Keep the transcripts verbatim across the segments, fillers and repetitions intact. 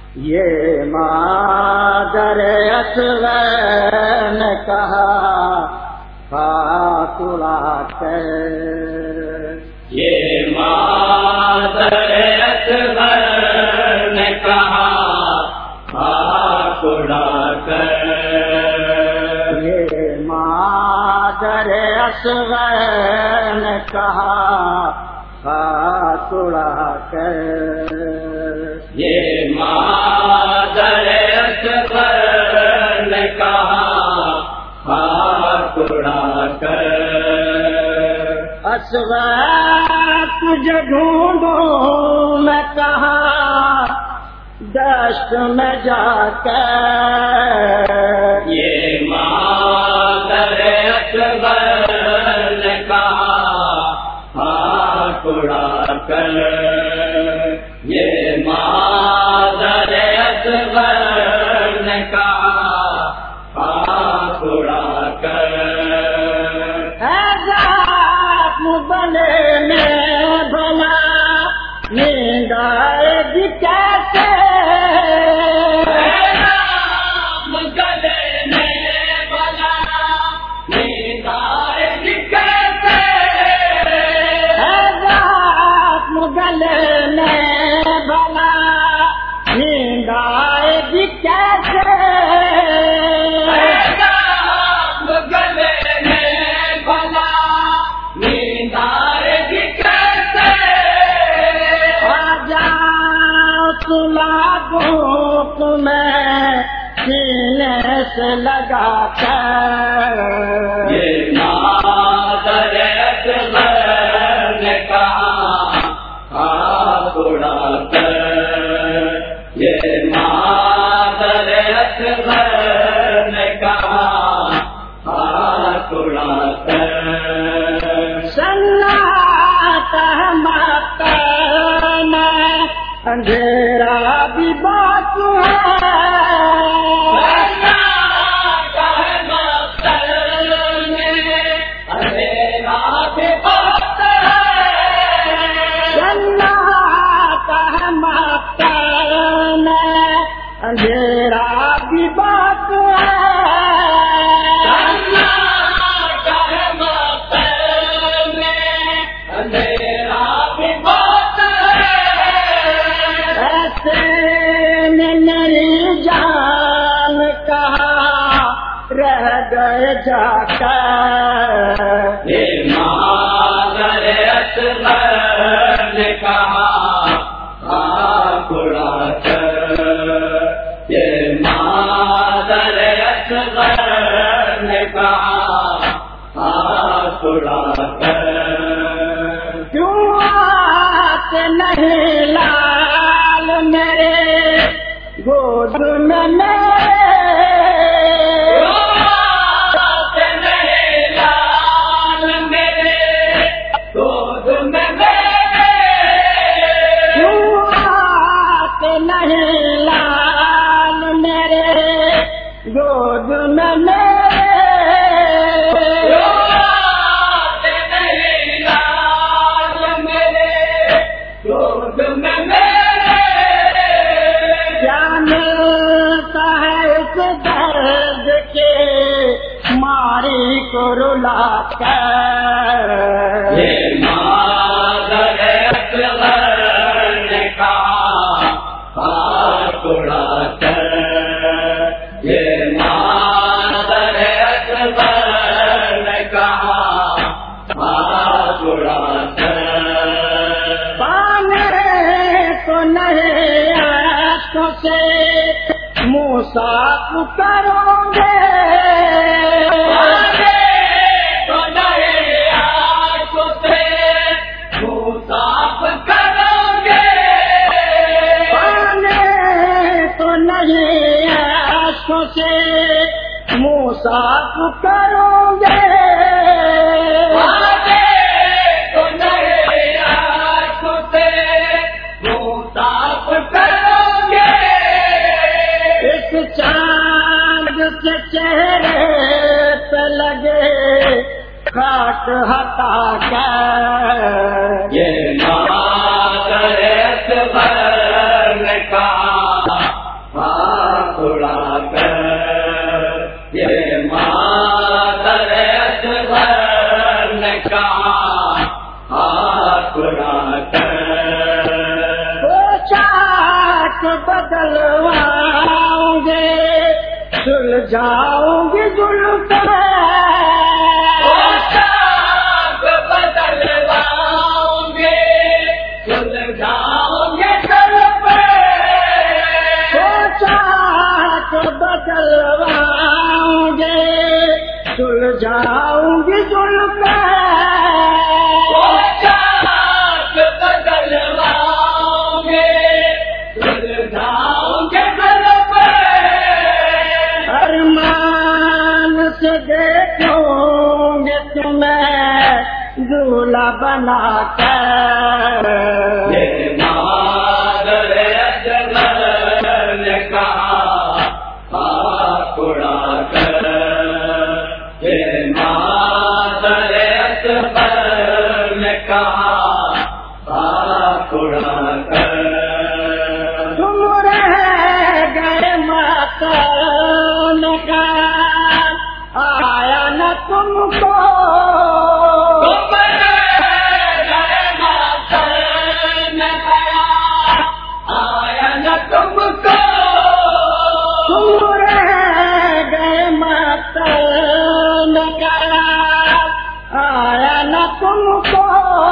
یہ مادر اصغر نے کہا خاک اڑا کر، یہ مادر اصغر نے کہا خاک اڑا کر، یہ مادر اصغر نے کہا خاک اڑا کر، یہ مادر اصغر نے کہا خاک اڑا کر، اصغر تجھے ڈھونڈوں میں کہاں دشت میں جا کر، یہ مادر اصغر نے کہا خاک اڑا کر، یہ مادر اصغر نے کہا خاک اڑا کر، بنے میں بھلا نیند آئے گی کیسے، گلے میں بلا نیند آئے گی کیسے، گلے میں بھلا نیند آئے گی کیسے، گلے میں بلا نیند آئے گی کیسے، آجا سلا دوں تمہیں سینے سے لگا کر، یہ مادر اصغر نے کہا خاک اڑا کر، یہ مادر اصغر نے کہا خاک اڑا کر، سناتا ہے ماتم میں اندھیرا بھی بات ہے، اندھیرا بھی بات اندھیرا بھی بات ایسے میں میری جان کہاں رہ گئے جا کر، یہ مادر اصغر نے کہا خاک اڑا کر، یہ مادر اصغر نے کہا خاک اڑا کر، کیوں آتے نہیں لال میرے گود میں میرے، گود میں میرے گود میں میرے، جانتا ہے اس درد کے ماری کو رلا کر، یہ مادر اصغر نے کہا خاک اڑا کر، یہ مادر اصغر نے کہا خاک اڑا کر، پانے تو نہیں عشقوں سے منہ صاف کرو گے، تو نئے آنکھوں سے منہ صاف کرو گے، پانے تو نہیں عشقوں سے منہ صاف کرو گے، تو نئے آنکھوں سے منہ صاف کرو گے، اس چاند کے چہرے پہ لگے خاک ہٹا کر، یہ مادر اصغر نے کہا بدلواؤں گے سلجھاؤں گی زلفیں پوشاک بدلواؤں گے سلجھاؤں گے زلفیں پوشاک بدلواؤں گے سلجھاؤں گی زلفیں پوشاک بدلواؤں گے سلجھاؤں گے زلفیں ارمان سے دیکھوں گے تمہیں دولہا بنا کر مادر اجمل نے کہا پاک اڑا کر یہ مادر اجمل نے کہا پاک اڑا کر تم رہ گئے ماتم کا آیا نہ تم کو آیا نہ تم کو تم رہ گئے ماتم کا آیا نہ تم کو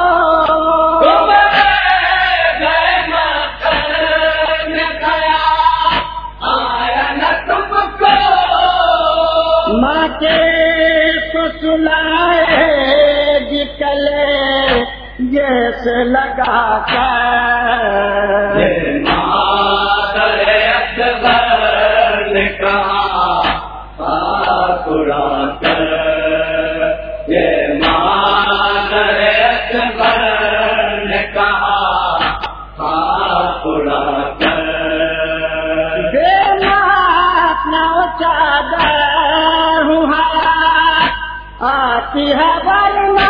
ماں کے تو سلائے گی کلے جیسے لگا کر مادر اکبر نے کہا پاک اڑا کر یہ مادر اکبر نے کہا پاک اڑا کر بے مات نہ چادر ہوں آتی ہے ورنہ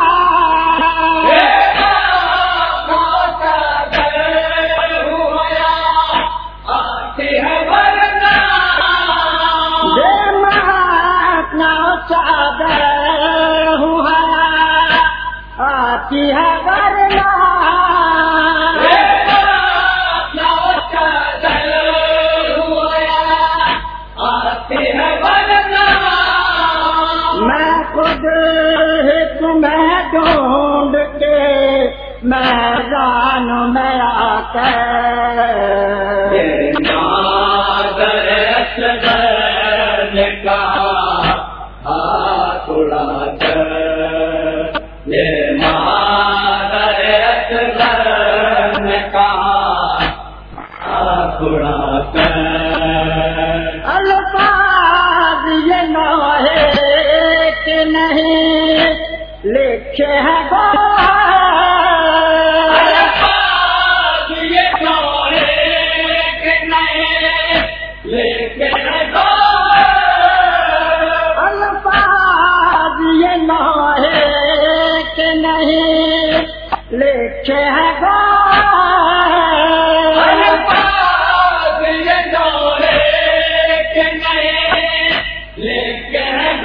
چادر ہوں آتی ہے ورنہ میں خود تمہیں ڈھونڈ کے میدان میں آ کر نے کہا ہاتھ اڑا کر یہ مادر اکبر نے کہا ہاتھ اڑا کر الفاظ یہ نوحے کہ نہیں لکھے ہیں الفاظ یہ نوحے کہ نہیں لکھے ہیں الفاظ یہ نوحے کہ نہیں لکھے ہیں الفاظ یہ نوحے کہ نہیں لکھے ہیں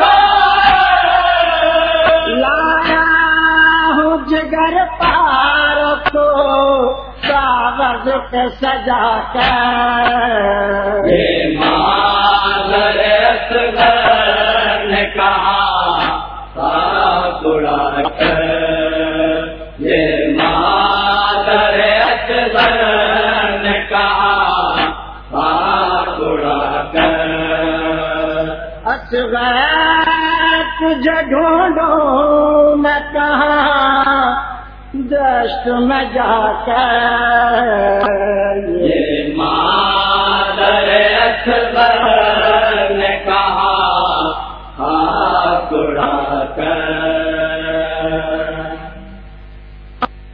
لایا ہوں جگر پار کو کاغذ پہ سجا کر مادر اکبر نے کہا پاک اڑا کر یہ مادر اکبر نے کہا پاک اڑا کر اصغر تجھے ڈھونڈوں میں کہاں دشت میں جا کر یہ